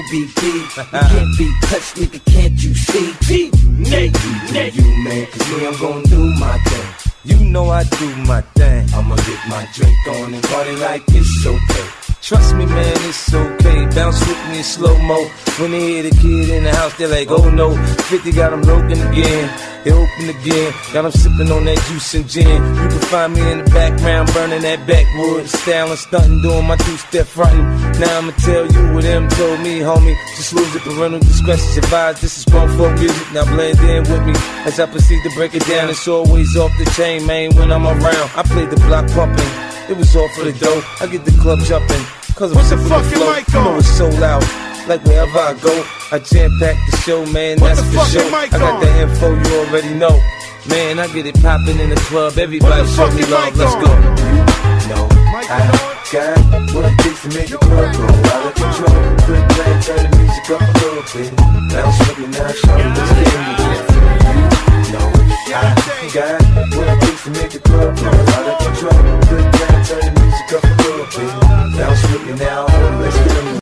OBP. You can't be touched, nigga, can't you see? Nate, you man, cause me, I'm gon' do my thing. You know I do my thing. I'ma get my drink on and party like it's okay. Trust me, man, it's okay. Bounce with me in slow-mo. When they hear the kid in the house, they're like, oh no. 50 got them broken again. They open again. Got them sipping on that juice and gin. You can find me in the background, burning that backwood. Styling, stunting, doing my two-step frontin'. Now I'ma tell you what them told me, homie. Just lose it, parental discretion advised. This is grown folk music, now blend in with me. As I proceed to break it down, it's always off the chain, man, when I'm around. I play the block pumping. It was all for the dough. I get the club jumping. Cause I'm sipping the flow. You know it's so loud. Like wherever I go, I jam-pack the show, man, that's for sure. I got the info, you already know. Man, I get it poppin' in the club. Everybody show me love, let's go. You know, I got what it takes to make the club go out of control. Quit playing, turn the music up a little bit. Bounce with me now, show me what's getting me.